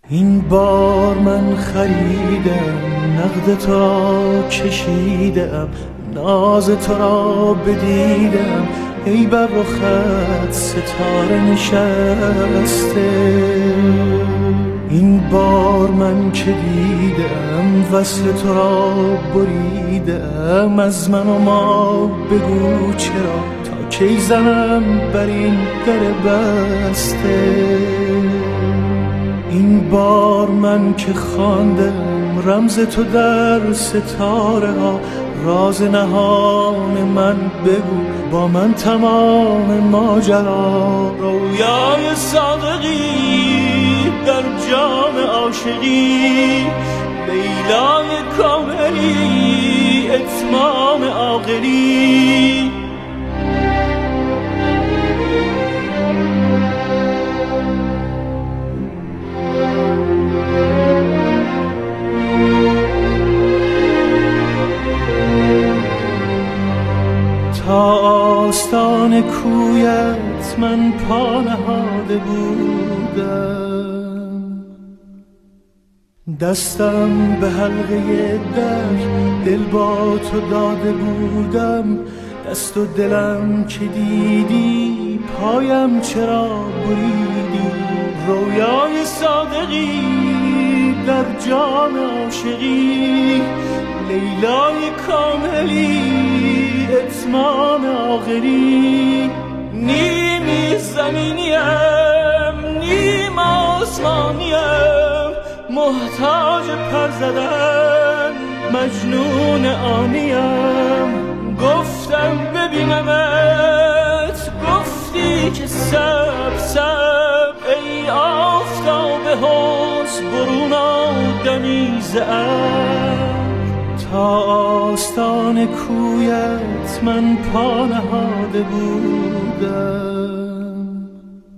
این بار من خریدم، نقد تو را کشیدم، ناز تو را بدیدم، ای بر رخت ستاره نشسته. این بار من که دیدم وصل تو را بریدم، از من و ما بگو چرا تا کی زنم بر این در بسته. این بار من که خواندم رمز تو در ستاره ها، راز نهان من بگو با من تمام ماجرا. رویای صادقی در جام عاشقی، لیلای کاملی اتمام عاقلی. تا آستان کویت من پا نهاده بودم، دستم به حلقه در دل با تو داده بودم. دست و دلم که دیدی پایم چرا بریدی. رویای صادقی در جام عاشقی، لیلای کاملی اتمام آخری. نیمی زمینیم نیم آسمانیم، محتاج پر زدن مجنون آنیم. گفتم ببینمت گفتی که سب سب، ای آفتاب حسن برون آدمی ز ابر. تا آستان کویت من پا نهاده بودم،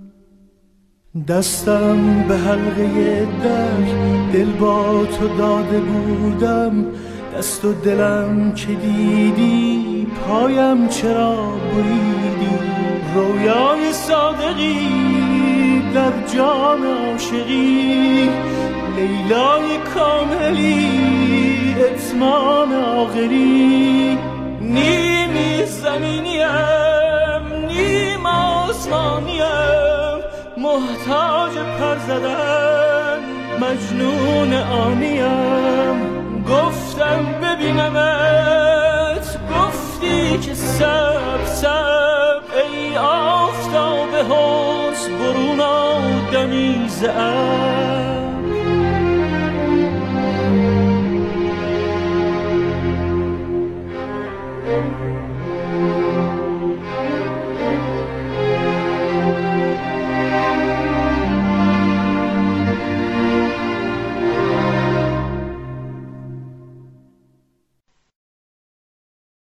دستم به حلقه در دل با تو داده بودم. دست و دلم که دیدی پایم چرا بریدی. رویای صادقی در جام عاشقی، لیلای کاملی اتمام آخری. نیمی زمینیم نیم آسمانیم، محتاج پر زدن مجنون آنیم. گفتم ببینمت گفتی که سب سب، ای آفتاب حسن برون آدمی ز ابر.